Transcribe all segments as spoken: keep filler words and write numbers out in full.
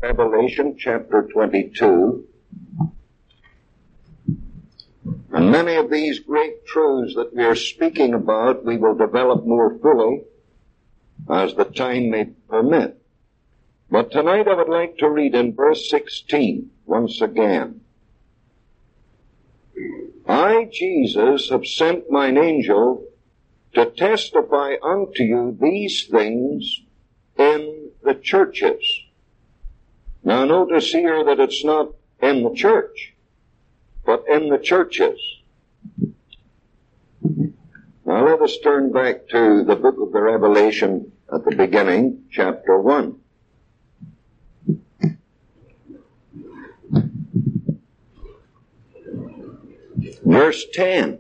Revelation chapter twenty-two. And many of these great truths that we are speaking about, we will develop more fully as the time may permit. But tonight I would like to read in verse sixteen once again. I, Jesus, have sent mine angel to testify unto you these things in the churches. Now notice here that it's not in the church, but in the churches. Now let us turn back to the book of the Revelation at the beginning, chapter one. Verse ten.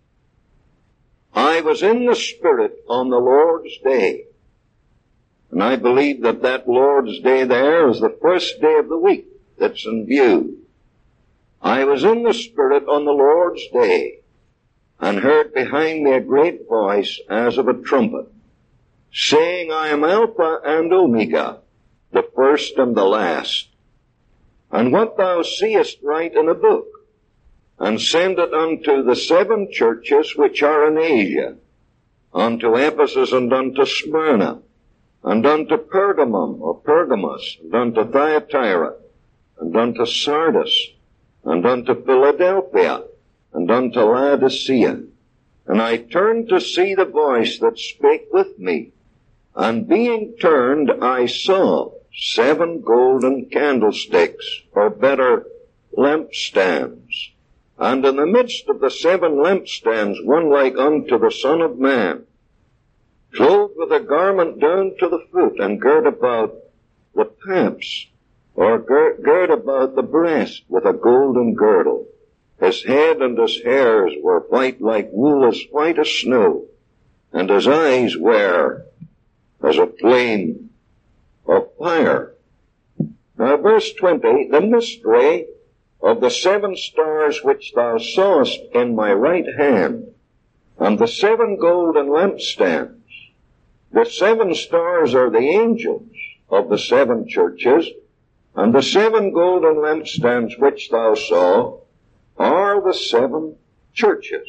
I was in the Spirit on the Lord's day. And I believe that that Lord's day there is the first day of the week that's in view. I was in the Spirit on the Lord's day, and heard behind me a great voice as of a trumpet, saying, I am Alpha and Omega, the first and the last. And what thou seest write in a book, and send it unto the seven churches which are in Asia, unto Ephesus and unto Smyrna, and unto Pergamum, or Pergamos, and unto Thyatira, and unto Sardis, and unto Philadelphia, and unto Laodicea. And I turned to see the voice that spake with me. And being turned, I saw seven golden candlesticks, or better, lampstands. And in the midst of the seven lampstands, one like unto the Son of Man, clothed with a garment down to the foot, and girt about the paps, or girt, girt about the breast with a golden girdle. His head and his hairs were white like wool, as white as snow, and his eyes were as a flame of fire. Now verse twenty, the mystery of the seven stars which thou sawest in my right hand, and the seven golden lampstands. The seven stars are the angels of the seven churches, and the seven golden lampstands which thou saw are the seven churches.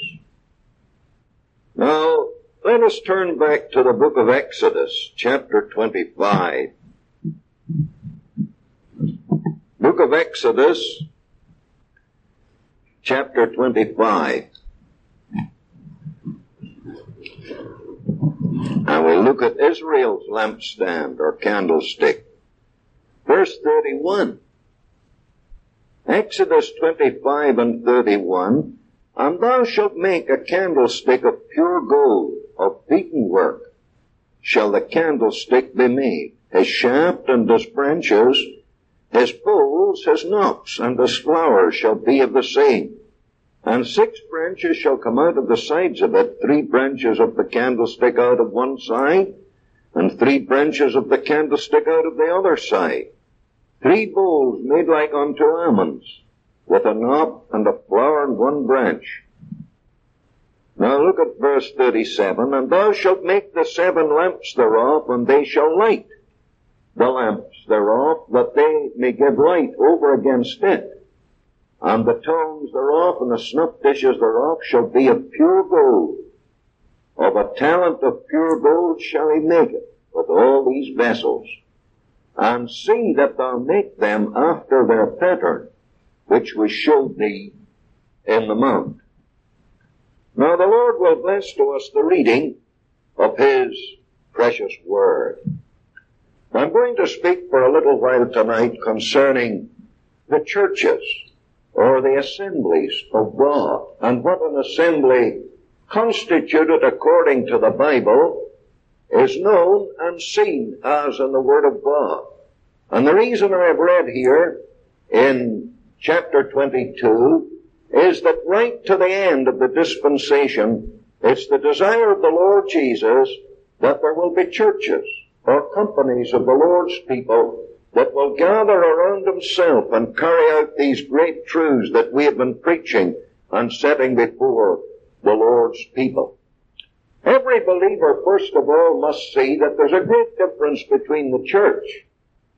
Now, let us turn back to the book of Exodus, chapter twenty-five. Book of Exodus, chapter twenty-five. And we look at Israel's lampstand or candlestick. Verse thirty-one. Exodus twenty-five and thirty-one. And thou shalt make a candlestick of pure gold, of beaten work, shall the candlestick be made. His shaft and his branches, his poles, his knops, and his flowers shall be of the same. And six branches shall come out of the sides of it, three branches of the candlestick out of one side, and three branches of the candlestick out of the other side. Three bowls made like unto almonds, with a knop and a flower and one branch. Now look at verse thirty-seven. And thou shalt make the seven lamps thereof, and they shall light the lamps thereof, that they may give light over against it. And the tongues thereof and the snuff dishes thereof shall be of pure gold. Of a talent of pure gold shall he make it with all these vessels. And see that thou make them after their pattern, which we showed thee in the mount. Now the Lord will bless to us the reading of His precious word. I'm going to speak for a little while tonight concerning the churches, or the assemblies of God, and what an assembly constituted according to the Bible is known and seen as in the Word of God. And the reason I have read here in chapter twenty-two is that right to the end of the dispensation, it's the desire of the Lord Jesus that there will be churches or companies of the Lord's people that will gather around Himself and carry out these great truths that we have been preaching and setting before the Lord's people. Every believer, first of all, must see that there's a great difference between the church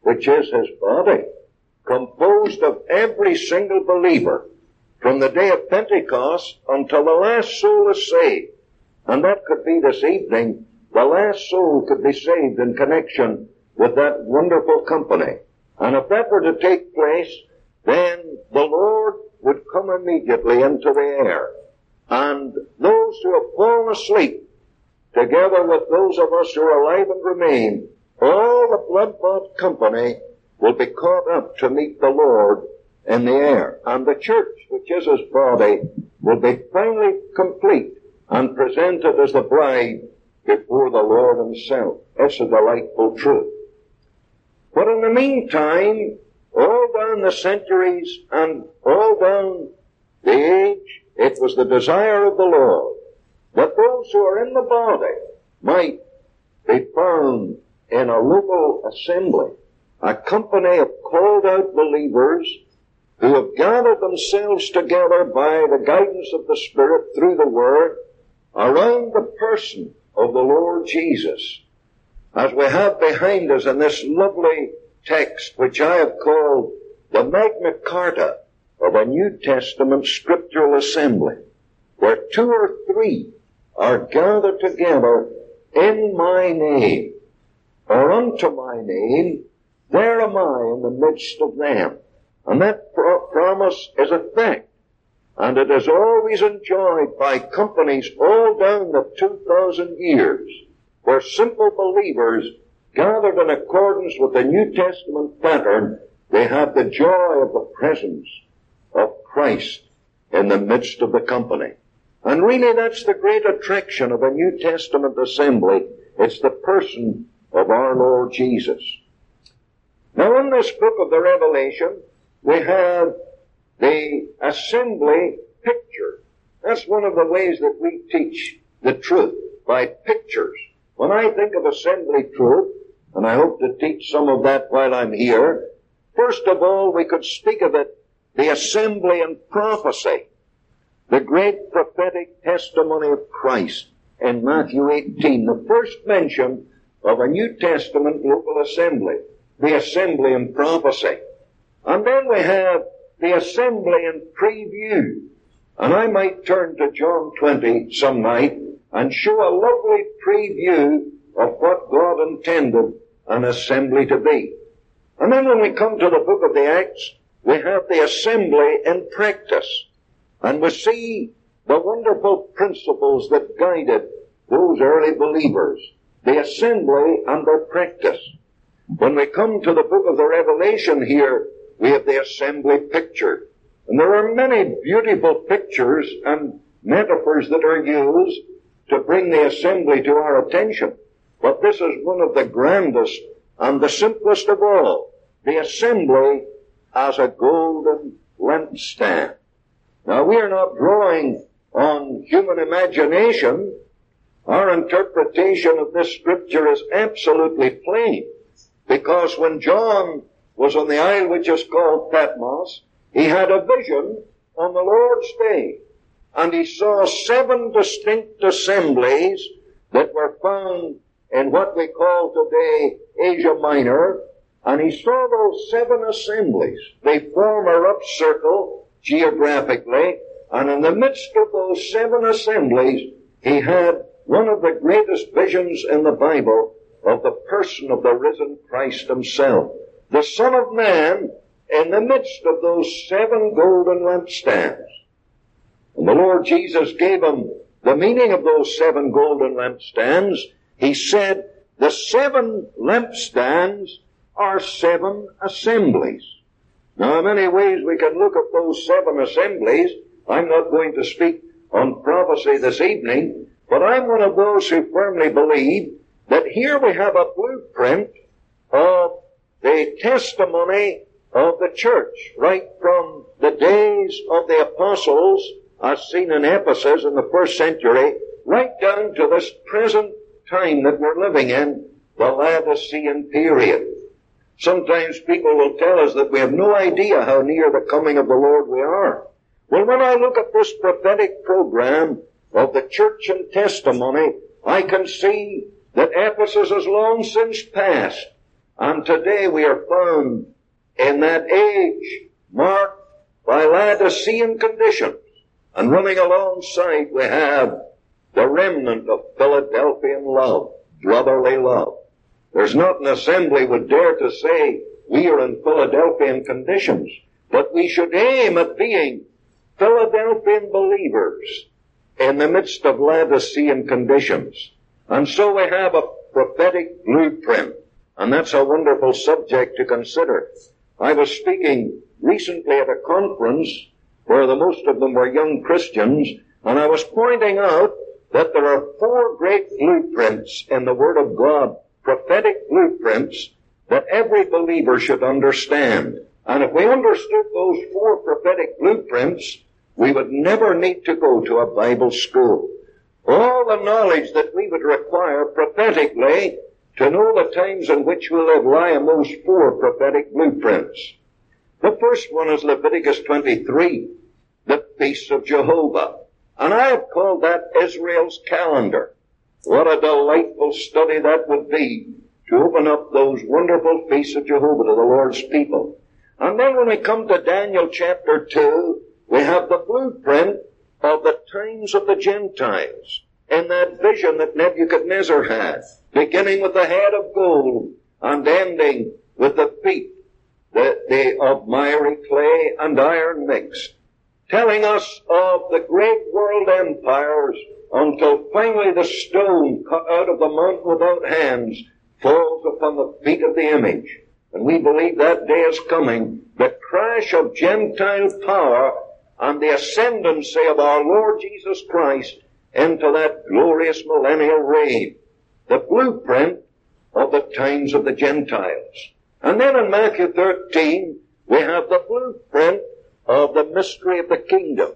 which is his body, composed of every single believer from the day of Pentecost until the last soul is saved. And that could be this evening. The last soul could be saved in connection with that wonderful company. And if that were to take place, then the Lord would come immediately into the air. And those who have fallen asleep, together with those of us who are alive and remain, all the blood-bought company will be caught up to meet the Lord in the air. And the church, which is his body, will be finally complete and presented as the bride before the Lord himself. It's a delightful truth. But in the meantime, all down the centuries and all down the age, it was the desire of the Lord that those who are in the body might be found in a local assembly, a company of called out believers who have gathered themselves together by the guidance of the Spirit through the Word around the person of the Lord Jesus. As we have behind us in this lovely text, which I have called the Magna Carta of a New Testament scriptural assembly, where two or three are gathered together in my name, or unto my name, there am I in the midst of them. And that pro- promise is a fact. And it is always enjoyed by companies all down the two thousand years, where simple believers gathered in accordance with the New Testament pattern, they have the joy of the presence of Christ in the midst of the company. And really that's the great attraction of a New Testament assembly. It's the person of our Lord Jesus. Now in this book of the Revelation, we have the assembly picture. That's one of the ways that we teach the truth, by pictures. When I think of assembly truth, and I hope to teach some of that while I'm here, first of all, we could speak of it, the assembly and prophecy, the great prophetic testimony of Christ in Matthew eighteen, the first mention of a New Testament local assembly, the assembly and prophecy. And then we have the assembly and preview. And I might turn to John twenty some night and show a lovely preview of what God intended an assembly to be. And then when we come to the book of the Acts, we have the assembly in practice. And we see the wonderful principles that guided those early believers, the assembly and their practice. When we come to the book of the Revelation here, we have the assembly picture. And there are many beautiful pictures and metaphors that are used to bring the assembly to our attention. But this is one of the grandest and the simplest of all, the assembly as a golden lampstand. Now we are not drawing on human imagination. Our interpretation of this scripture is absolutely plain, because when John was on the isle which is called Patmos, he had a vision on the Lord's day, and he saw seven distinct assemblies that were found in what we call today Asia Minor, and he saw those seven assemblies. They form a rough circle geographically, and in the midst of those seven assemblies, he had one of the greatest visions in the Bible of the person of the risen Christ himself, the Son of Man, in the midst of those seven golden lampstands. And the Lord Jesus gave him the meaning of those seven golden lampstands. He said, the seven lampstands are seven assemblies. Now, in many ways we can look at those seven assemblies. I'm not going to speak on prophecy this evening, but I'm one of those who firmly believe that here we have a blueprint of the testimony of the church, right from the days of the apostles, as seen in Ephesus in the first century, right down to this present time that we're living in, the Laodicean period. Sometimes people will tell us that we have no idea how near the coming of the Lord we are. Well, when I look at this prophetic program of the church and testimony, I can see that Ephesus is long since past, And today we are found in that age marked by Laodicean conditions. And running alongside we have the remnant of Philadelphian love, brotherly love. There's not an assembly would dare to say we are in Philadelphian conditions, but we should aim at being Philadelphian believers in the midst of Laodicean conditions. And so we have a prophetic blueprint, and that's a wonderful subject to consider. I was speaking recently at a conference where the most of them were young Christians, and I was pointing out that there are four great blueprints in the Word of God, prophetic blueprints that every believer should understand. And if we understood those four prophetic blueprints, we would never need to go to a Bible school. All the knowledge that we would require prophetically to know the times in which we live lie in those four prophetic blueprints. The first one is Leviticus twenty-three, the Feasts of Jehovah. And I have called that Israel's calendar. What a delightful study that would be to open up those wonderful feasts of Jehovah to the Lord's people. And then when we come to Daniel chapter two, we have the blueprint of the times of the Gentiles in that vision that Nebuchadnezzar had, beginning with the head of gold and ending with the feet the, the, of miry clay and iron mixed, telling us of the great world empires until finally the stone cut out of the mountain without hands falls upon the feet of the image. And we believe that day is coming, the crash of Gentile power and the ascendancy of our Lord Jesus Christ into that glorious millennial reign, the blueprint of the times of the Gentiles. And then in Matthew thirteen, we have the blueprint of the mystery of the kingdom.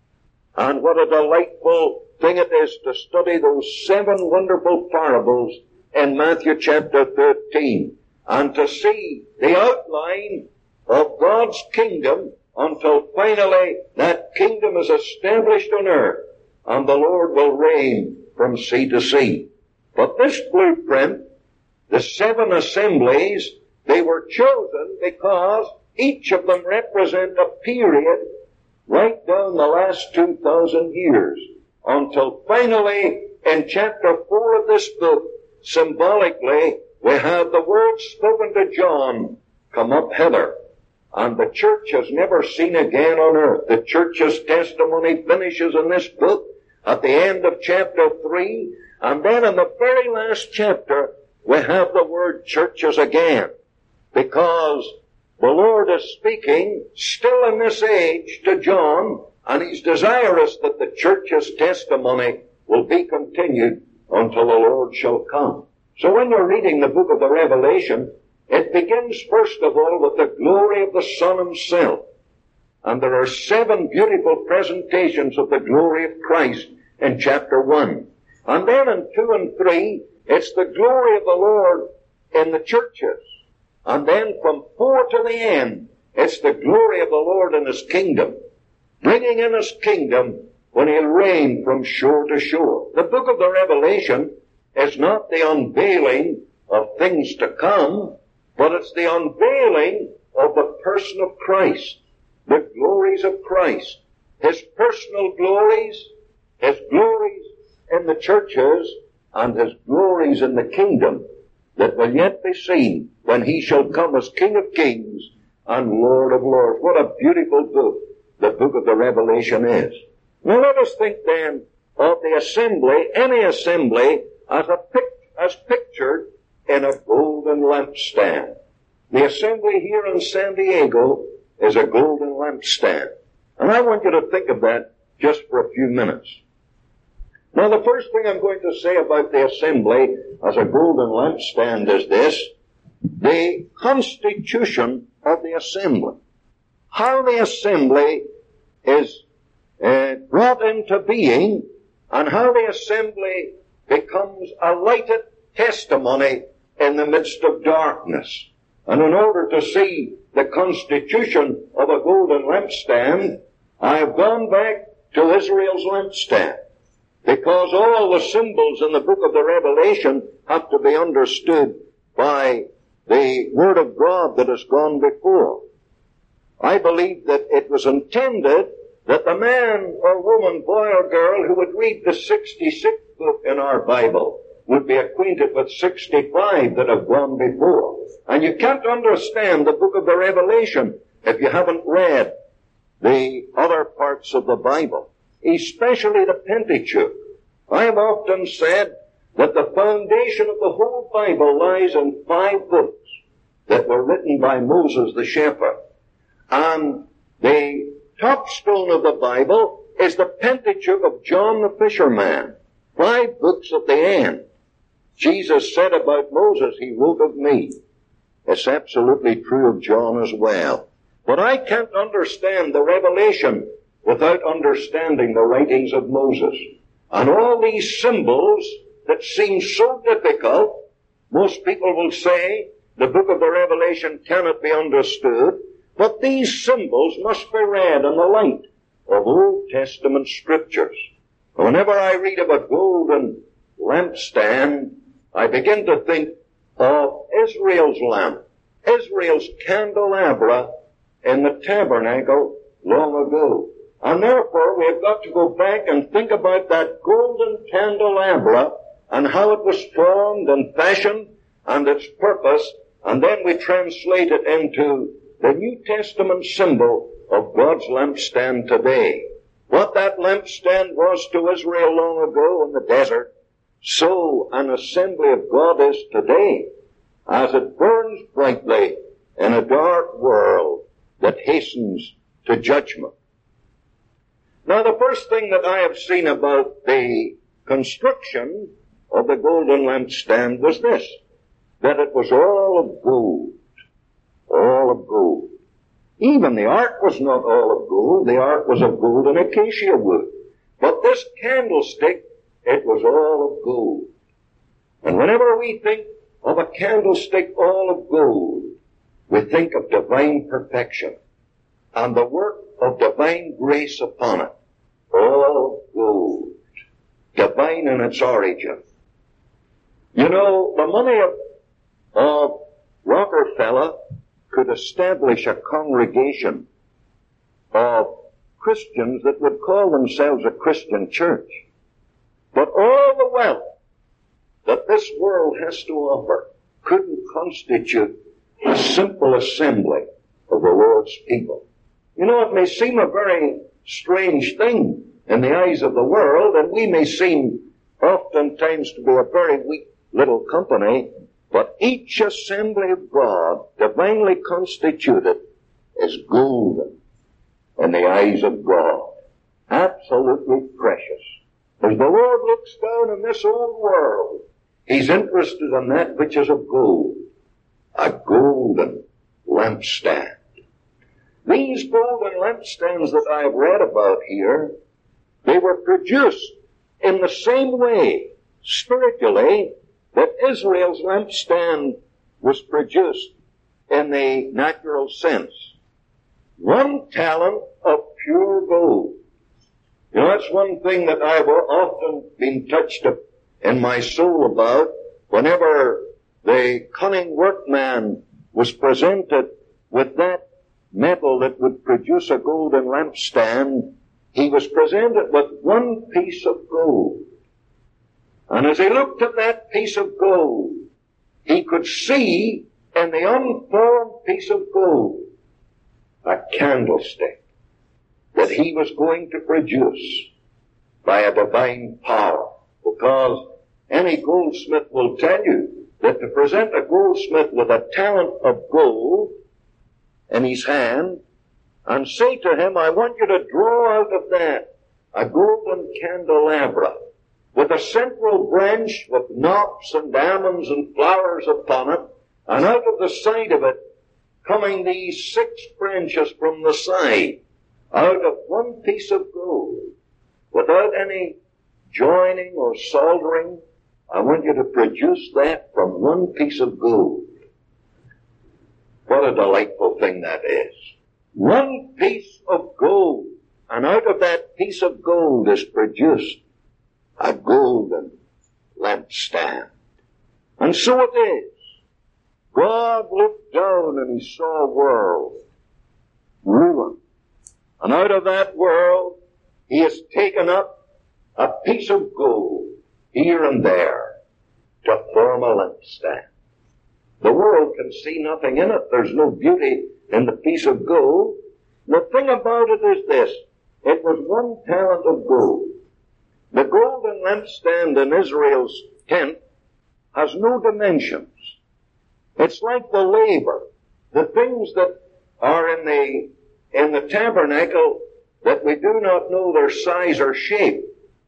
And what a delightful thing it is to study those seven wonderful parables in Matthew chapter thirteen, and to see the outline of God's kingdom until finally that kingdom is established on earth and the Lord will reign from sea to sea. But this blueprint, the seven assemblies, they were chosen because each of them represent a period right down the last two thousand years until finally in chapter four of this book, symbolically, we have the words spoken to John, come up hither. And the church has never seen again on earth. The church's testimony finishes in this book at the end of chapter three. And then in the very last chapter, we have the word churches again. Because the Lord is speaking still in this age to John, and He's desirous that the church's testimony will be continued until the Lord shall come. So when you're reading the book of the Revelation, it begins first of all with the glory of the Son Himself. And there are seven beautiful presentations of the glory of Christ in chapter one. And then in two and three, it's the glory of the Lord in the churches. And then from four to the end, it's the glory of the Lord in His kingdom, bringing in His kingdom when He'll reign from shore to shore. The book of the Revelation is not the unveiling of things to come, but it's the unveiling of the person of Christ, the glories of Christ, His personal glories, His glories in the churches, and His glories in the kingdom that will yet be seen when He shall come as King of kings and Lord of lords. What a beautiful book the book of the Revelation is. Now let us think then of the assembly, any assembly, as a pic, as pictured in a golden lampstand. The assembly here in San Diego is a golden lampstand. And I want you to think of that just for a few minutes. Now the first thing I'm going to say about the assembly as a golden lampstand is this: the constitution of the assembly. How the assembly is uh, brought into being, and how the assembly becomes a lighted testimony in the midst of darkness. And in order to see the constitution of a golden lampstand, I have gone back to Israel's lampstand, because all the symbols in the book of the Revelation have to be understood by the Word of God that has gone before. I believe that it was intended that the man or woman, boy or girl, who would read the sixty-sixth book in our Bible would be acquainted with sixty-five that have gone before. And you can't understand the book of the Revelation if you haven't read the other parts of the Bible, especially the Pentateuch. I have often said that the foundation of the whole Bible lies in five books that were written by Moses the shepherd. And the topstone of the Bible is the Pentateuch of John the fisherman. Five books at the end. Jesus said about Moses, he wrote of me. It's absolutely true of John as well. But I can't understand the Revelation without understanding the writings of Moses. And all these symbols that seem so difficult, most people will say the book of the Revelation cannot be understood, but these symbols must be read in the light of Old Testament scriptures. Whenever I read of a golden lampstand, I begin to think of Israel's lamp, Israel's candelabra in the tabernacle long ago. And therefore we have got to go back and think about that golden candelabra and how it was formed and fashioned and its purpose, and then we translate it into the New Testament symbol of God's lampstand today. What that lampstand was to Israel long ago in the desert, so an assembly of God is today, as it burns brightly in a dark world that hastens to judgment. Now, the first thing that I have seen about the construction of the golden lampstand was this, that it was all of gold. All of gold. Even the ark was not all of gold. The ark was of gold and acacia wood. But this candlestick, it was all of gold. And whenever we think of a candlestick all of gold, we think of divine perfection and the work of divine grace upon it. All gold. Divine in its origin. You know, the money of, of Rockefeller could establish a congregation of Christians that would call themselves a Christian church. But all the wealth that this world has to offer couldn't constitute a simple assembly of the Lord's people. You know, it may seem a very strange thing in the eyes of the world, and we may seem oftentimes to be a very weak little company, but each assembly of God, divinely constituted, is golden in the eyes of God. Absolutely precious. As the Lord looks down in this old world, He's interested in that which is of gold. A golden lampstand. These golden lampstands that I have read about here, they were produced in the same way, spiritually, that Israel's lampstand was produced in the natural sense. One talent of pure gold. You know, that's one thing that I've often been touched in my soul about whenever the cunning workman was presented with that metal that would produce a golden lampstand. He was presented with one piece of gold. And as he looked at that piece of gold, he could see in the unformed piece of gold a candlestick that he was going to produce by a divine power. Because any goldsmith will tell you that to present a goldsmith with a talent of gold in his hand and say to him, I want you to draw out of that a golden candelabra with a central branch with knops and almonds and flowers upon it, and out of the side of it coming these six branches from the side, out of one piece of gold, without any joining or soldering. I want you to produce that from one piece of gold. What a delightful thing that is. One piece of gold, and out of that piece of gold is produced a golden lampstand. And so it is. God looked down and he saw a world, ruin. And out of that world, he has taken up a piece of gold here and there to form a lampstand. The world can see nothing in it. There's no beauty in the piece of gold. The thing about it is this. It was one talent of gold. The golden lampstand in Israel's tent has no dimensions. It's like the laver. The things that are in the, in the tabernacle that we do not know their size or shape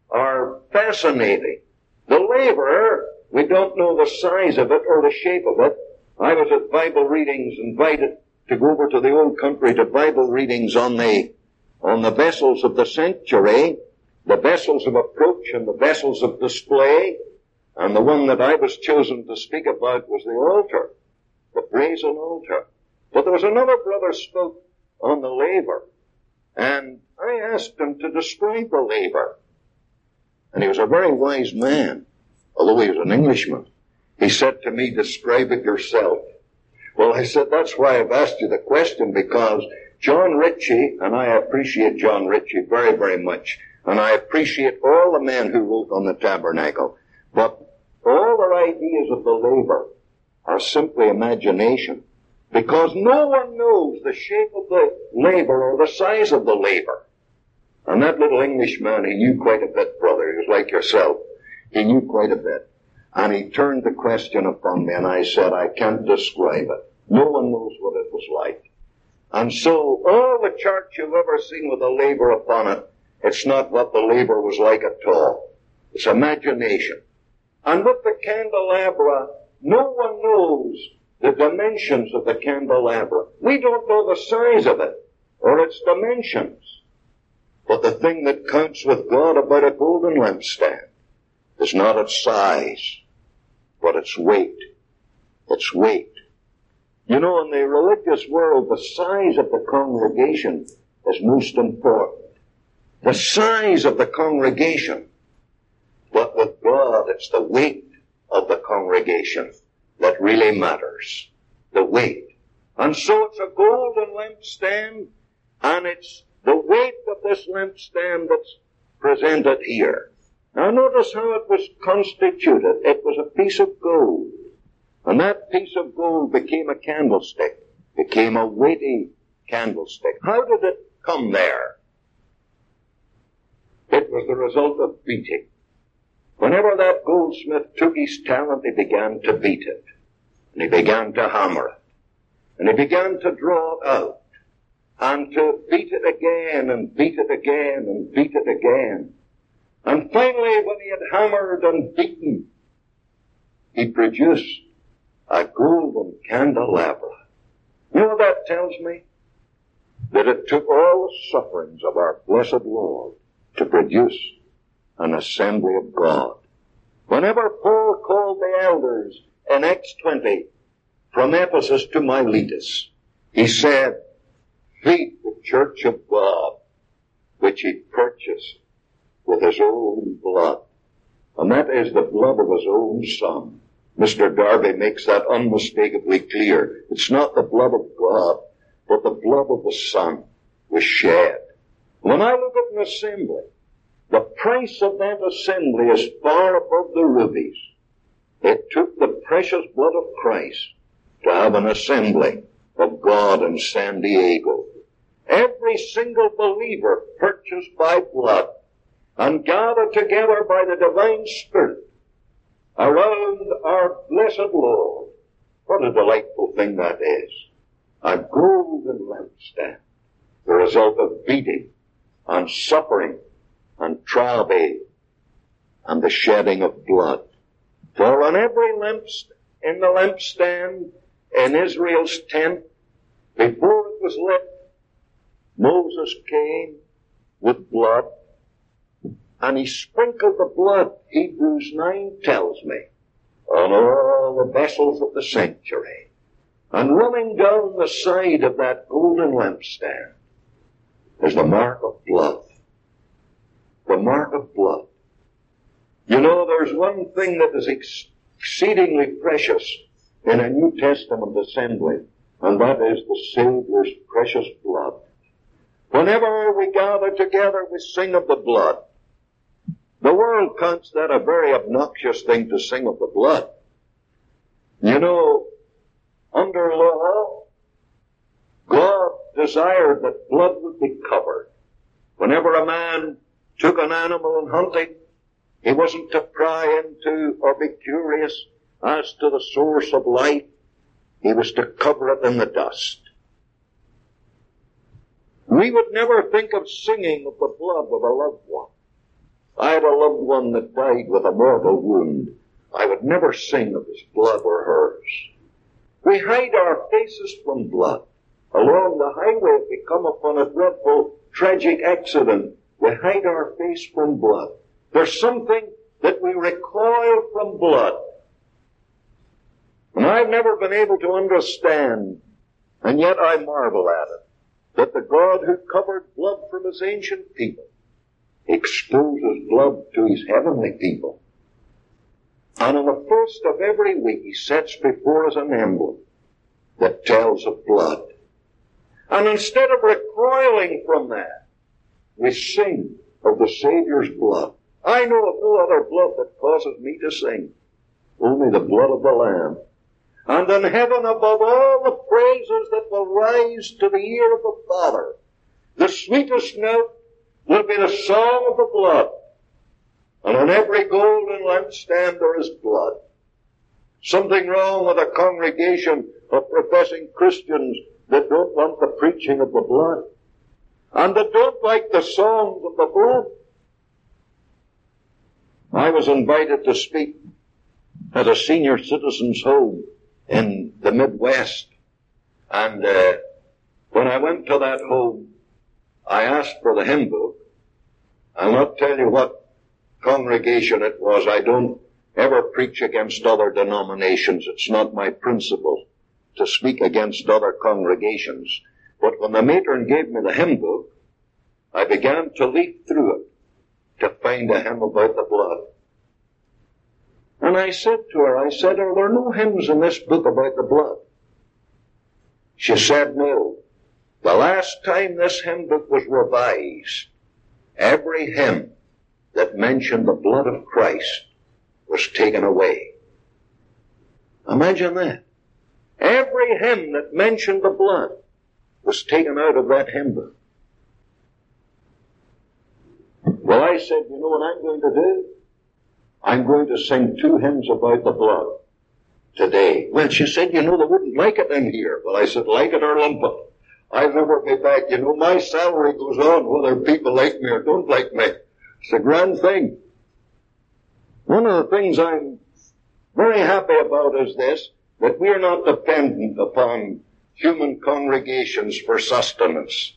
are fascinating. The laver, we don't know the size of it or the shape of it. I was at Bible readings, invited to go over to the old country to Bible readings on the, on the vessels of the sanctuary, the vessels of approach and the vessels of display. And the one that I was chosen to speak about was the altar, the brazen altar. But there was another brother spoke on the laver, and I asked him to describe the laver. And he was a very wise man, although he was an Englishman. He said to me, describe it yourself. Well, I said, that's why I've asked you the question, because John Ritchie, and I appreciate John Ritchie very, very much, and I appreciate all the men who wrote on the tabernacle, but all their ideas of the laver are simply imagination, because no one knows the shape of the laver or the size of the laver. And that little Englishman, he knew quite a bit, brother. He was like yourself. He knew quite a bit. And he turned the question upon me, and I said, I can't describe it. No one knows what it was like. And so, all the church you've ever seen with a laver upon it, it's not what the laver was like at all. It's imagination. And with the candelabra, no one knows the dimensions of the candelabra. We don't know the size of it, or its dimensions. But the thing that counts with God about a golden lampstand is not its size, but its weight. Its weight. You know, in the religious world, the size of the congregation is most important. The size of the congregation. But with God, it's the weight of the congregation that really matters. The weight. And so it's a golden lampstand, and it's the weight of this lampstand that's presented here. Now notice how it was constituted. It was a piece of gold. And that piece of gold became a candlestick. Became a weighty candlestick. How did it come there? It was the result of beating. Whenever that goldsmith took his talent, he began to beat it. And he began to hammer it. And he began to draw it out. And to beat it again, and beat it again, and beat it again. And finally, when he had hammered and beaten, he produced a golden candelabra. You know what that tells me? That it took all the sufferings of our blessed Lord to produce an assembly of God. Whenever Paul called the elders in Acts twenty from Ephesus to Miletus, he said, feed the church of God, which he purchased with his own blood. And that is the blood of his own Son. Mister Darby makes that unmistakably clear. It's not the blood of God, but the blood of the Son was shed. When I look at an assembly, the price of that assembly is far above the rubies. It took the precious blood of Christ to have an assembly of God in San Diego. Every single believer purchased by blood and gathered together by the divine Spirit around our blessed Lord. What a delightful thing that is. A golden lampstand, the result of beating and suffering and travail and the shedding of blood. For on every lamp in the lampstand in Israel's tent, before it was lit, Moses came with blood, and he sprinkled the blood, Hebrews nine tells me, on all the vessels of the sanctuary. And running down the side of that golden lampstand is the mark of blood. The mark of blood. You know, there's one thing that is ex- exceedingly precious in a New Testament assembly, and that is the Savior's precious blood. Whenever we gather together, we sing of the blood. The world counts that a very obnoxious thing to sing of the blood. You know, under law, God desired that blood would be covered. Whenever a man took an animal in hunting, he wasn't to pry into or be curious as to the source of life. He was to cover it in the dust. We would never think of singing of the blood of a loved one. I had a loved one that died with a mortal wound. I would never sing of his blood or hers. We hide our faces from blood. Along the highway, if we come upon a dreadful, tragic accident, we hide our face from blood. There's something that we recoil from blood. And I've never been able to understand, and yet I marvel at it, that the God who covered blood from his ancient people exposes blood to his heavenly people. And on the first of every week, he sets before us an emblem that tells of blood. And instead of recoiling from that, we sing of the Savior's blood. I know of no other blood that causes me to sing, only the blood of the Lamb. And in heaven above all the praises that will rise to the ear of the Father, the sweetest note will be the song of the blood. And on every golden lampstand there is blood. Something wrong with a congregation of professing Christians that don't want the preaching of the blood, and that don't like the songs of the blood. I was invited to speak at a senior citizens' home in the Midwest, and uh, when I went to that home, I asked for the hymn book. I'll not tell you what congregation it was. I don't ever preach against other denominations. It's not my principle to speak against other congregations. But when the matron gave me the hymn book, I began to leaf through it to find a hymn about the blood. And I said to her, I said, are there no hymns in this book about the blood? She said, no. The last time this hymn book was revised, every hymn that mentioned the blood of Christ was taken away. Imagine that. Every hymn that mentioned the blood was taken out of that hymn book. Well, I said, you know what I'm going to do? I'm going to sing two hymns about the blood today. Well, she said, you know, they wouldn't like it in here. Well, I said, like it or lump it. I'll never be back. You know, my salary goes on whether people like me or don't like me. It's a grand thing. One of the things I'm very happy about is this, that we are not dependent upon human congregations for sustenance.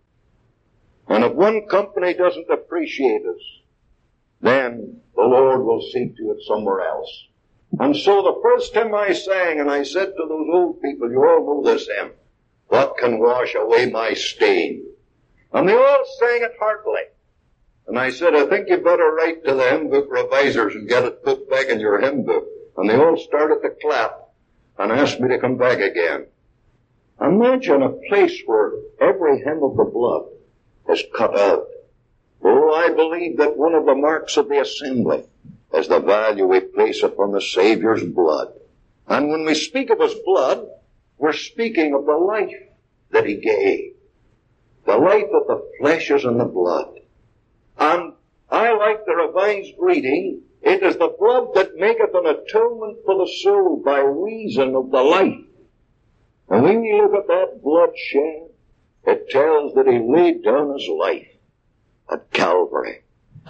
And if one company doesn't appreciate us, then the Lord will see to it somewhere else. And so the first hymn I sang, and I said to those old people, you all know this hymn, what can wash away my stain? And they all sang it heartily. And I said, I think you better write to the hymn book revisers and get it put back in your hymn book. And they all started to clap and asked me to come back again. Imagine a place where every hymn of the blood is cut out. Oh, I believe that one of the marks of the assembly is the value we place upon the Savior's blood. And when we speak of his blood, we're speaking of the life that he gave. The life of the flesh is in the blood. And I like the revised reading, it is the blood that maketh an atonement for the soul by reason of the life. And when you look at that blood shed, it tells that he laid down his life at Calvary.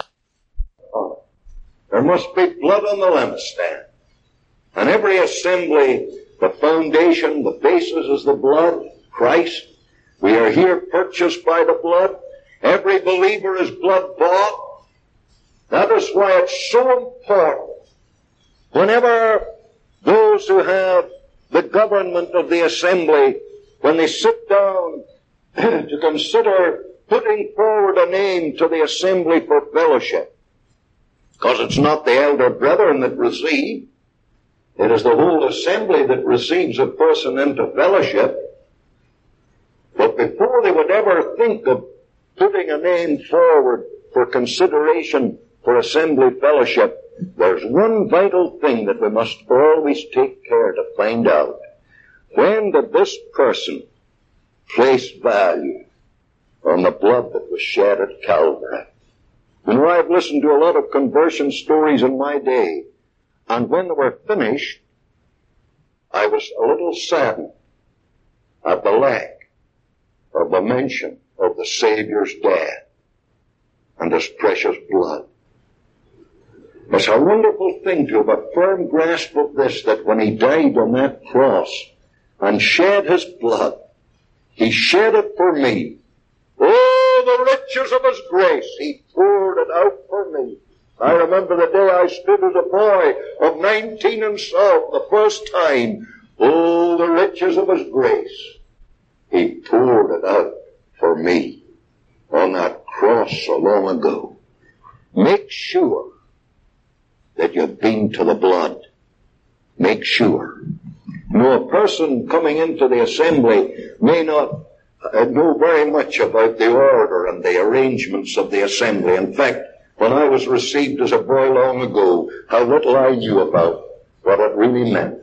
Oh, there must be blood on the lampstand. And every assembly, the foundation, the basis is the blood, Christ. We are here purchased by the blood. Every believer is blood bought. That is why it's so important. Whenever those who have the government of the assembly, when they sit down to consider putting forward a name to the assembly for fellowship, because it's not the elder brethren that receive, It is the whole assembly that receives a person into fellowship. But before they would ever think of putting a name forward for consideration for assembly fellowship, there's one vital thing that we must always take care to find out. When did this person place value on the blood that was shed at Calvary? You know, I've listened to a lot of conversion stories in my day, and when they were finished, I was a little saddened at the lack of the mention of the Savior's death and His precious blood. It's a wonderful thing to have a firm grasp of this, that when He died on that cross and shed His blood, He shed it for me. Oh, the riches of His grace, He poured it out for me. I remember the day I stood as a boy of nineteen and so, the first time. Oh, the riches of His grace, He poured it out for me on that cross so long ago. Make sure that you've been to the blood. Make sure. You know, a person coming into the assembly may not uh, know very much about the order and the arrangements of the assembly. In fact, when I was received as a boy long ago, how little I knew about what it really meant.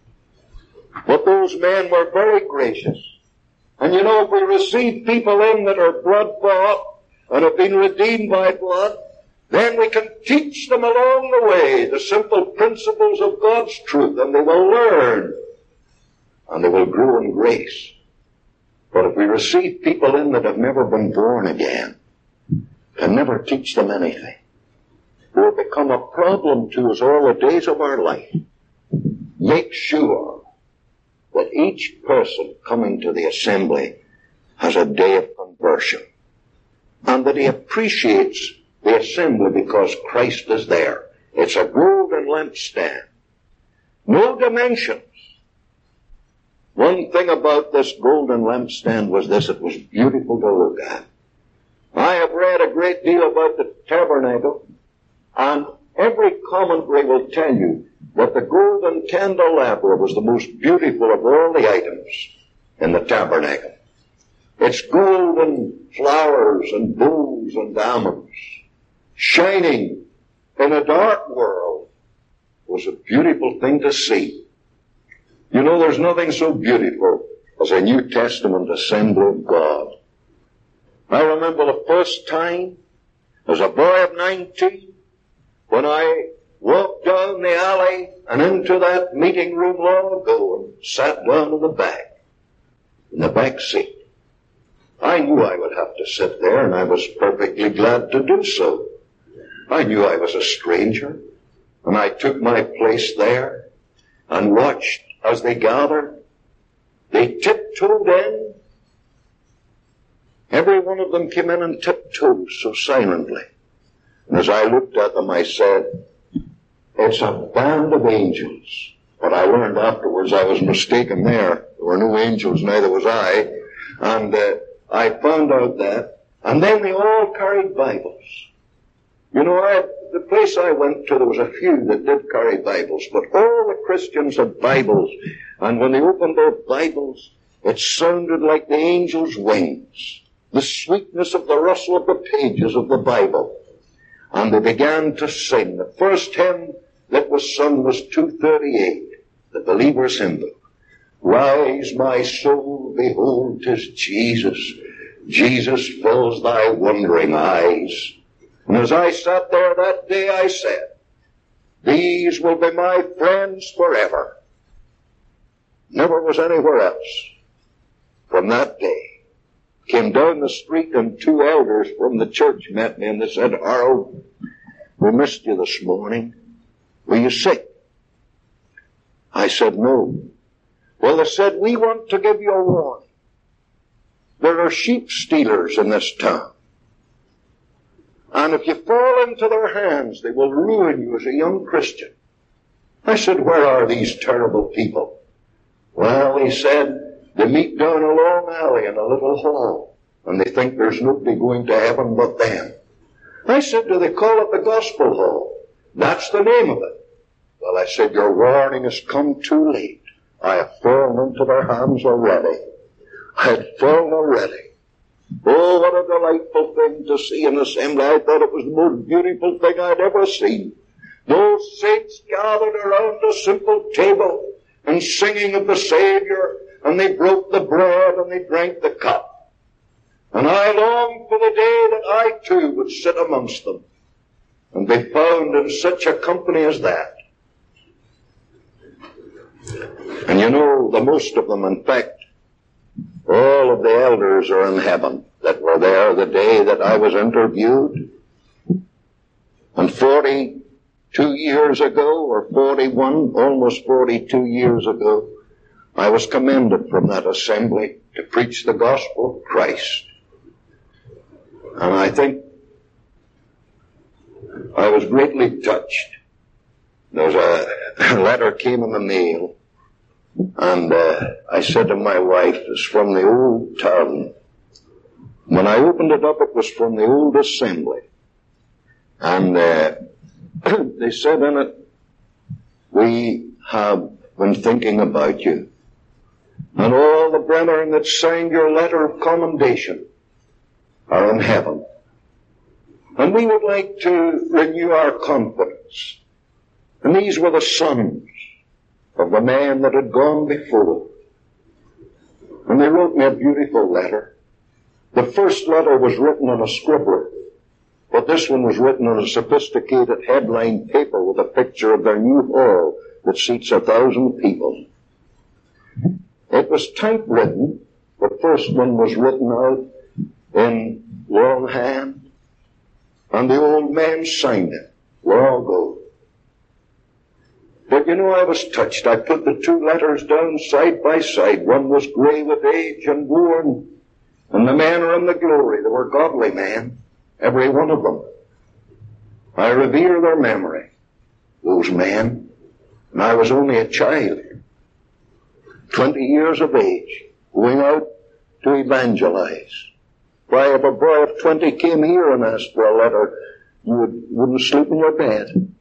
But those men were very gracious. And you know, if we receive people in that are blood bought and have been redeemed by blood, then we can teach them along the way the simple principles of God's truth, and they will learn, and they will grow in grace. But if we receive people in that have never been born again, can never teach them anything, it will become a problem to us all the days of our life. Make sure that each person coming to the assembly has a day of conversion, and that he appreciates the assembly because Christ is there. It's a golden lampstand. No dimensions. One thing about this golden lampstand was this: it was beautiful to look at. I have read a great deal about the tabernacle, and every commentary will tell you that the golden candelabra was the most beautiful of all the items in the tabernacle. Its golden flowers and bowls and diamonds, shining in a dark world, was a beautiful thing to see. You know, there's nothing so beautiful as a New Testament assembly of God. I remember the first time, as a boy of nineteen, when I walked down the alley and into that meeting room long ago and sat down in the back, in the back seat. I knew I would have to sit there, and I was perfectly glad to do so. I knew I was a stranger, and I took my place there and watched as they gathered. They tiptoed in. Every one of them came in and tiptoed so silently. And as I looked at them, I said, it's a band of angels. But I learned afterwards I was mistaken there. There were no angels, neither was I. And uh, I found out that. And then they all carried Bibles. You know, I, the place I went to, there was a few that did carry Bibles, but all the Christians had Bibles. And when they opened their Bibles, it sounded like the angels' wings, the sweetness of the rustle of the pages of the Bible. And they began to sing. The first hymn that was sung was two thirty-eight, the Believer's Hymn Book. Rise, my soul, behold, 'tis Jesus. Jesus fills thy wondering eyes. And as I sat there that day, I said, these will be my friends forever. Never was anywhere else. From that day, came down the street and two elders from the church met me and they said, Harold, we missed you this morning. Were you sick? I said, no. Well, they said, we want to give you a warning. There are sheep stealers in this town. And if you fall into their hands, they will ruin you as a young Christian. I said, where are these terrible people? Well, he said, they meet down a long alley in a little hall, and they think there's nobody going to heaven but them. I said, do they call it the Gospel Hall? That's the name of it. Well, I said, your warning has come too late. I have fallen into their hands already. I had fallen already. Oh, what a delightful thing to see an assembly. I thought it was the most beautiful thing I'd ever seen. Those saints gathered around a simple table and singing of the Savior, and they broke the bread and they drank the cup. And I longed for the day that I too would sit amongst them and be found in such a company as that. And you know, the most of them, in fact, all of the elders are in heaven that were there the day that I was interviewed. And forty-two years ago, or forty-one, almost forty-two years ago, I was commended from that assembly to preach the gospel of Christ. And I think I was greatly touched. There was a letter came in the mail, and uh, I said to my wife, it's from the old town. When I opened it up, it was from the old assembly. And uh, they said in it, we have been thinking about you. And all the brethren that signed your letter of commendation are in heaven. And we would like to renew our confidence. And these were the sons of the man that had gone before. And they wrote me a beautiful letter. The first letter was written on a scribbler, but this one was written on a sophisticated headline paper with a picture of their new hall that seats a thousand people. It was typewritten. The first one was written out in longhand, and the old man signed it long ago. But you know, I was touched. I put the two letters down side by side. One was gray with age and worn, and the men are in the glory. They were godly men, every one of them. I revere their memory, those men. And I was only a child, twenty years of age, going out to evangelize. Why, if a boy of twenty came here and asked for a letter, you would, wouldn't sleep in your bed.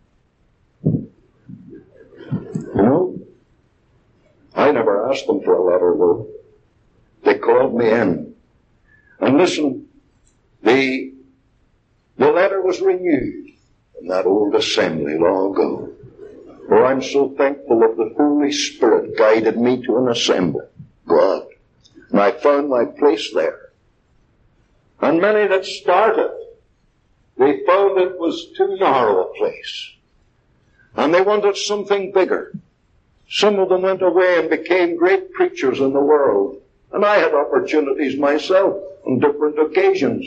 You know? I never asked them for a letter, though. They called me in. And listen, the, the letter was renewed in that old assembly long ago. Oh, I'm so thankful that the Holy Spirit guided me to an assembly. God. And I found my place there. And many that started, they found it was too narrow a place. And they wanted something bigger. Some of them went away and became great preachers in the world. And I had opportunities myself on different occasions.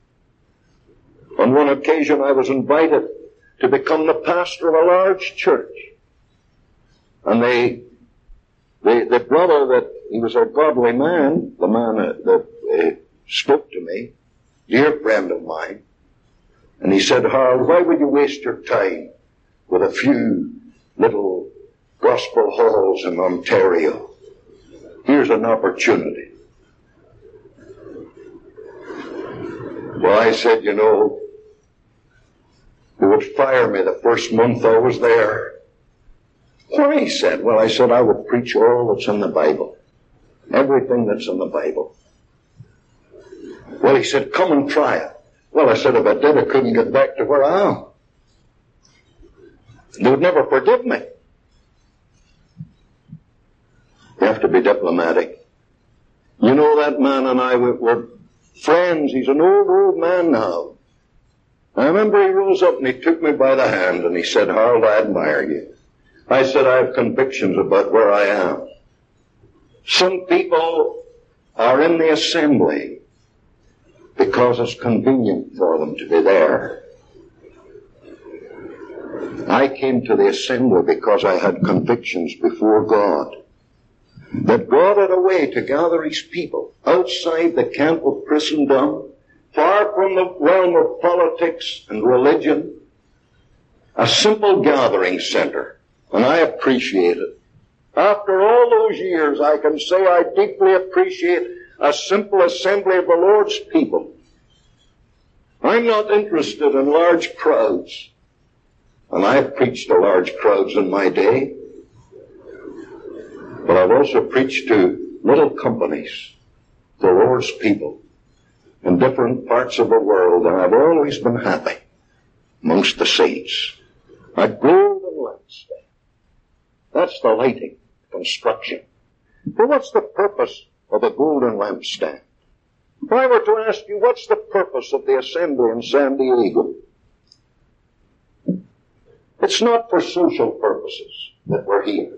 On one occasion I was invited to become the pastor of a large church. And they, they the brother that, he was a godly man, the man that, that uh, spoke to me, dear friend of mine, and he said, Harold, why would you waste your time with a few little gospel halls in Ontario? Here's an opportunity. Well, I said, you know, they would fire me the first month I was there. Why, he said. Well, I said, I would preach all that's in the Bible. Everything that's in the Bible. Well, he said, come and try it. Well, I said, if I did, I couldn't get back to where I am. They would never forgive me. You have to be diplomatic. You know, that man and I were, were friends. He's an old, old man now. I remember he rose up and he took me by the hand and he said, Harold, I admire you. I said, I have convictions about where I am. Some people are in the assembly because it's convenient for them to be there. I came to the assembly because I had convictions before God. That God had a way to gather his people outside the camp of Christendom, far from the realm of politics and religion, a simple gathering center. And I appreciate it. After all those years, I can say I deeply appreciate a simple assembly of the Lord's people. I'm not interested in large crowds. And I've preached to large crowds in my day, but I've also preached to little companies, the Lord's people, in different parts of the world, and I've always been happy amongst the saints. A golden lampstand. That's the lighting, construction. But what's the purpose of a golden lampstand? If I were to ask you, what's the purpose of the assembly in San Diego? It's not for social purposes that we're here.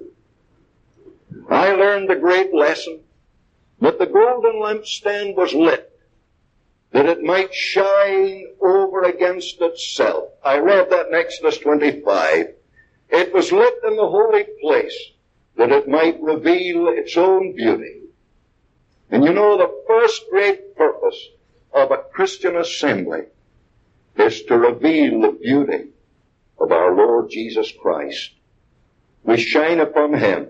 I learned the great lesson that the golden lampstand was lit, that it might shine over against itself. I read that in Exodus twenty-five. It was lit in the holy place, that it might reveal its own beauty. And you know, the first great purpose of a Christian assembly is to reveal the beauty of our Lord Jesus Christ. We shine upon Him.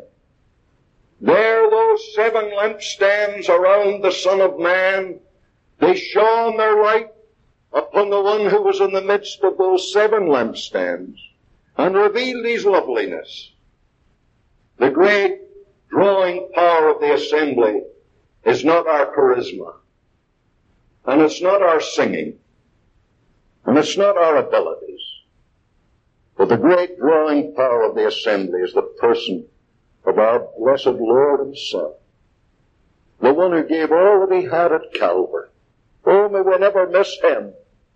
There, those seven lampstands around the Son of Man, they shone their light upon the one who was in the midst of those seven lampstands and revealed His loveliness. The great drawing power of the assembly is not our charisma, and it's not our singing, and it's not our abilities, but the great drawing power of the assembly is the person of our blessed Lord Himself, the one who gave all that He had at Calvary. Oh, may we never miss Him.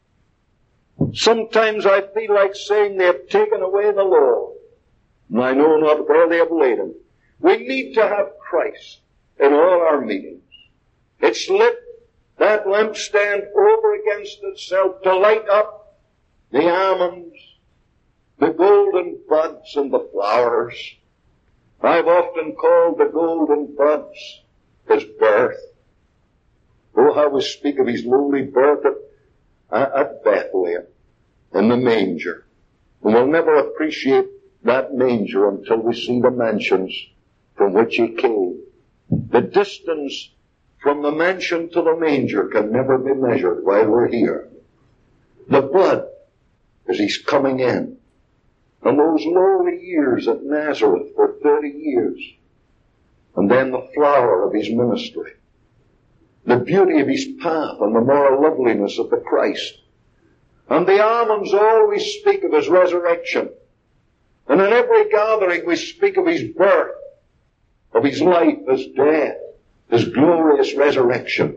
Sometimes I feel like saying they have taken away the Lord, and I know not where they have laid Him. We need to have Christ in all our meetings. It's lit, that lampstand, over against itself to light up the almonds, the golden buds and the flowers. I've often called the golden buds His birth. Oh, how we speak of His lowly birth at, at Bethlehem, in the manger. And we'll never appreciate that manger until we see the mansions from which He came. The distance from the mansion to the manger can never be measured while we're here. The bud, as He's coming in, and those lowly years at Nazareth for thirty years, and then the flower of His ministry, the beauty of His path and the moral loveliness of the Christ. And the almonds always speak of His resurrection. And in every gathering we speak of His birth, of His life, His death, His glorious resurrection.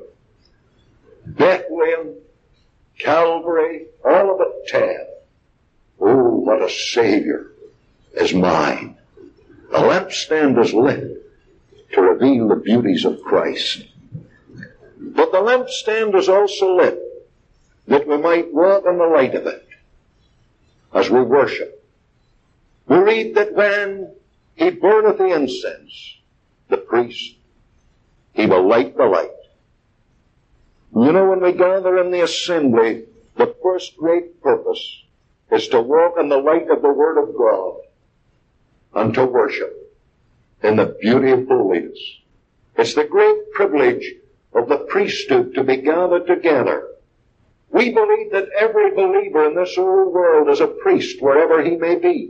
Bethlehem, Calvary, all of it tell. Oh, what a Savior is mine. The lampstand is lit to reveal the beauties of Christ. But the lampstand is also lit that we might walk in the light of it as we worship. We read that when He burneth the incense, the priest, he will light the light. You know, when we gather in the assembly, the first great purpose is to walk in the light of the Word of God and to worship in the beauty of holiness. It's the great privilege of the priesthood to be gathered together. We believe that every believer in this whole world is a priest wherever he may be.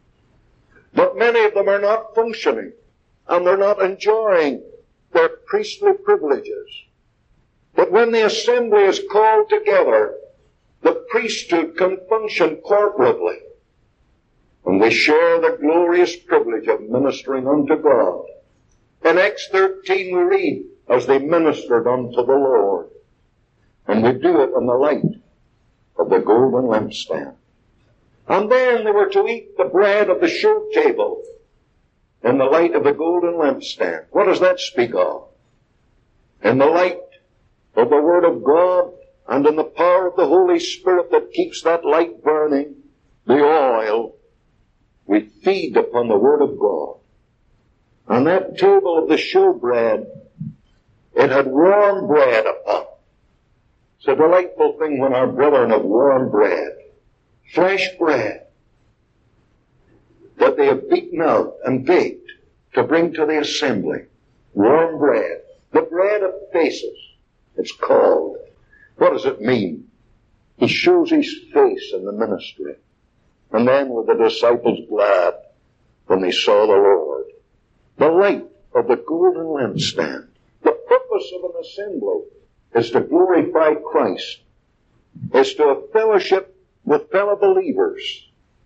But many of them are not functioning, and they're not enjoying their priestly privileges. But when the assembly is called together, the priesthood can function corporately, and we share the glorious privilege of ministering unto God. In Acts thirteen we read, as they ministered unto the Lord. And we do it in the light of the golden lampstand. And then they were to eat the bread of the show table in the light of the golden lampstand. What does that speak of? In the light of the Word of God and in the power of the Holy Spirit that keeps that light burning, the oil, we feed upon the Word of God. On that table of the showbread, it had warm bread upon it. It's a delightful thing when our brethren have warm bread, fresh bread, that they have beaten out and baked to bring to the assembly. Warm bread. The bread of faces, it's called. What does it mean? He shows His face in the ministry. And then were the disciples glad when they saw the Lord. The light of the golden lampstand. The purpose of an assembly is to glorify Christ, is to have fellowship with fellow believers.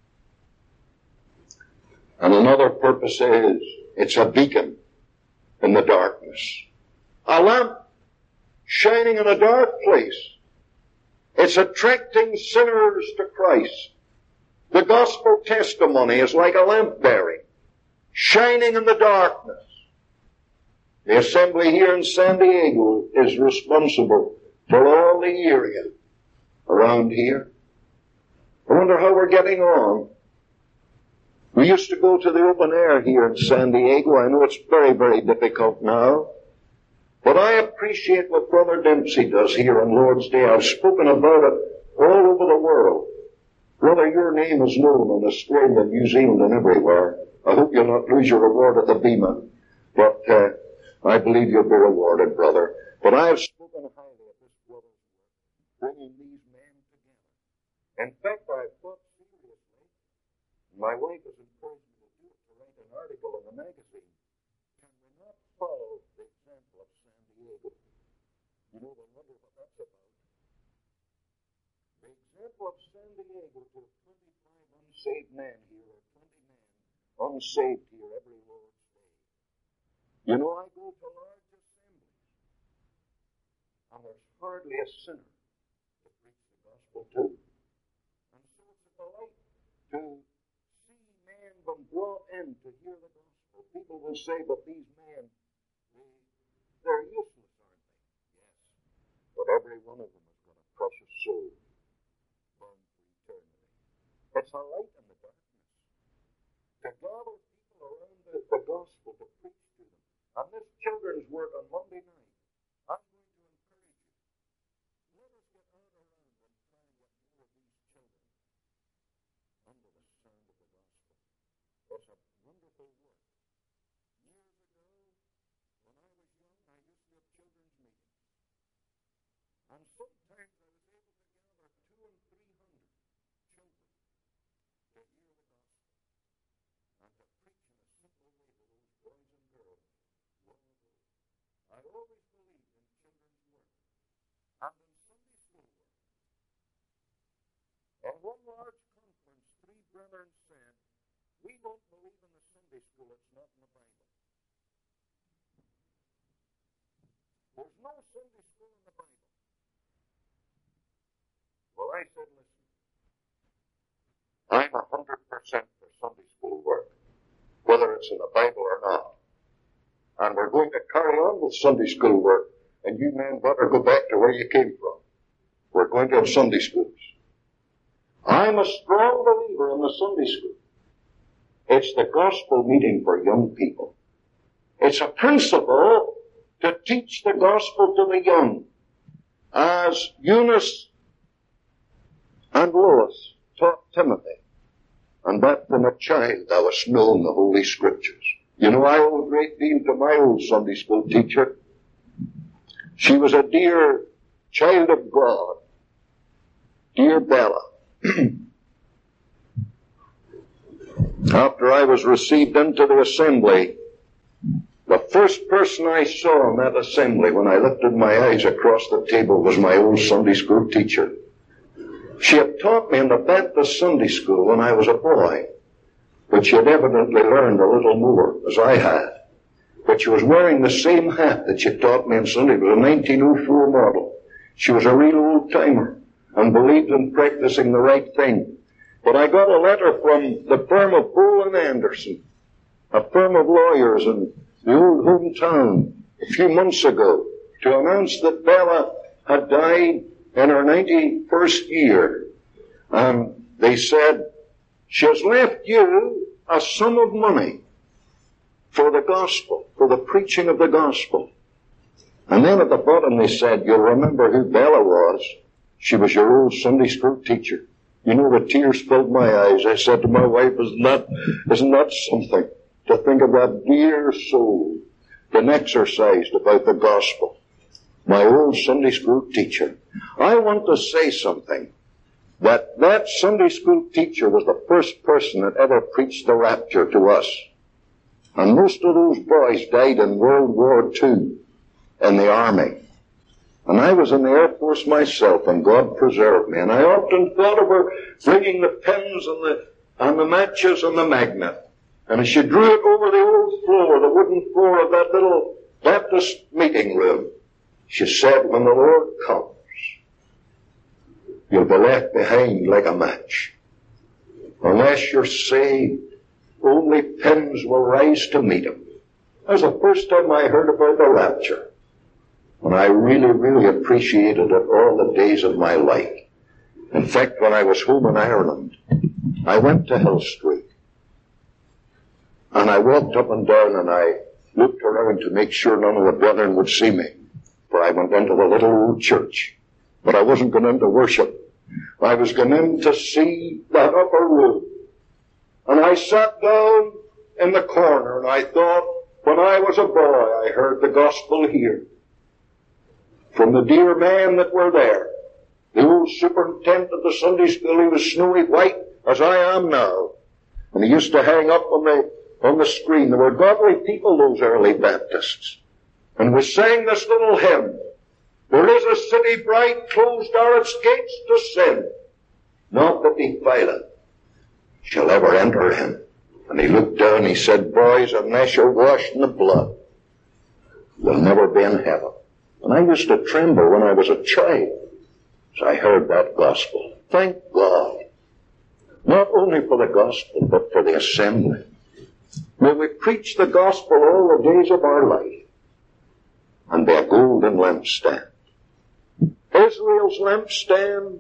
And another purpose is, it's a beacon in the darkness. A lamp shining in a dark place. It's attracting sinners to Christ. The gospel testimony is like a lamp bearing, shining in the darkness. The assembly here in San Diego is responsible for all the area around here. I wonder how we're getting on. We used to go to the open air here in San Diego. I know it's very, very difficult now. But I appreciate what Brother Dempsey does here on Lord's Day. I've spoken about it all over the world. Brother, your name is known in Australia, New Zealand, and everywhere. I hope you'll not lose your reward at the Bema. But uh, I believe you'll be rewarded, brother. But I have spoken highly of this brother's work, bringing these men together. In fact, I thought seriously, my wife has encouraged me to do it, to write an article in the magazine. Can we not follow the example of San Diego? You know, I wonder what that's about. The example of San Diego to twenty-five unsaved men here, or twenty men unsaved here every Lord's Day. You know, I go to large assemblies, and there's hardly a sinner to preach the gospel to. And so it's a delight to see men been brought in to hear the gospel. People will say, but these men, they, they're useless, aren't they? Yes. But every one of them has got a precious soul burned for eternity. It's a light in the darkness to gather people around the, the gospel to preach to them. And this children's work on Monday night, I'm going to encourage you. Let us get out around and try and get more of these children under the sound of the gospel. It's a wonderful work. Years ago, when I was young, I used to have children's meetings. And sometimes I was able to gather two and three hundred children to hear the gospel and to preach in a simple way to those boys and girls. I always believed in children's work and in Sunday school work. At one large conference, three brethren said, we don't believe in the Sunday school, it's not in the Bible. There's no Sunday school in the Bible. Well, I said, listen, I'm a hundred percent for Sunday school work, whether it's in the Bible or not. And we're going to carry on with Sunday school work. And you men better go back to where you came from. We're going to have Sunday schools. I'm a strong believer in the Sunday school. It's the gospel meeting for young people. It's a principle to teach the gospel to the young. As Eunice and Lois taught Timothy. And that from a child thou hast known the Holy Scriptures. You know, I owe a great deal to my old Sunday school teacher. She was a dear child of God. Dear Bella. After I was received into the assembly, the first person I saw in that assembly when I lifted my eyes across the table was my old Sunday school teacher. She had taught me in the Baptist Sunday school when I was a boy. But she had evidently learned a little more, as I had. But she was wearing the same hat that she taught me in Sunday. It was a nineteen oh four model. She was a real old-timer and believed in practicing the right thing. But I got a letter from the firm of Bull and Anderson, a firm of lawyers in the old hometown, a few months ago, to announce that Bella had died in her ninety-first year. And they said, she has left you a sum of money for the gospel, for the preaching of the gospel. And then at the bottom they said, you'll remember who Bella was. She was your old Sunday school teacher. You know, the tears filled my eyes. I said to my wife, isn't that, isn't that something? To think of that dear soul been exercised about the gospel. My old Sunday school teacher. I want to say something that that Sunday school teacher was the first person that ever preached the rapture to us. And most of those boys died in World War Two in the Army. And I was in the Air Force myself, and God preserved me. And I often thought of her bringing the pens and the, and the matches and the magnet. And as she drew it over the old floor, the wooden floor of that little Baptist meeting room, she said, when the Lord comes, you'll be left behind like a match. Unless you're saved, only pins will rise to meet him. That was the first time I heard about the rapture. And I really, really appreciated it all the days of my life. In fact, when I was home in Ireland, I went to Hill Street. And I walked up and down and I looked around to make sure none of the brethren would see me. For I went into the little old church. But I wasn't going in to worship. I was going in to see that upper room. And I sat down in the corner and I thought, when I was a boy, I heard the gospel here. From the dear men that were there. The old superintendent of the Sunday school, he was snowy white as I am now. And he used to hang up on the, on the screen. There were godly people, those early Baptists. And we sang this little hymn. There is a city bright, closed are its gates to sin. Not the defiled shall ever enter in. And he looked down, he said, boys, unless you're washed in the blood, you'll never be in heaven. And I used to tremble when I was a child as I heard that gospel. Thank God. Not only for the gospel, but for the assembly. May we preach the gospel all the days of our life and be a golden lampstand. Israel's lampstand,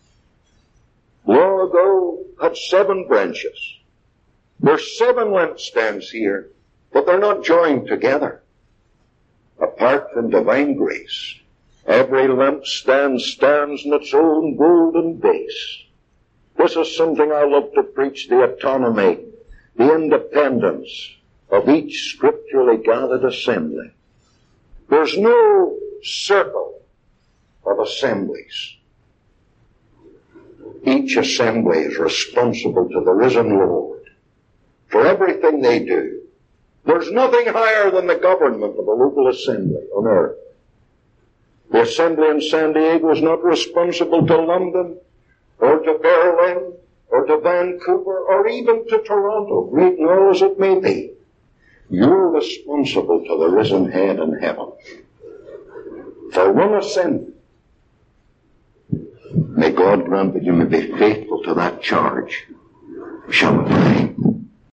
long ago, had seven branches. There's seven lampstands here, but they're not joined together. Apart from divine grace, every lampstand stands in its own golden base. This is something I love to preach, the autonomy, the independence of each scripturally gathered assembly. There's no circle of assemblies. Each assembly is responsible to the risen Lord for everything they do. There's nothing higher than the government of a local assembly on earth. The assembly in San Diego is not responsible to London or to Berlin or to Vancouver or even to Toronto, great and all as it may be. You're responsible to the risen head in heaven for one assembly. May God grant that you may be faithful to that charge. Shall we pray?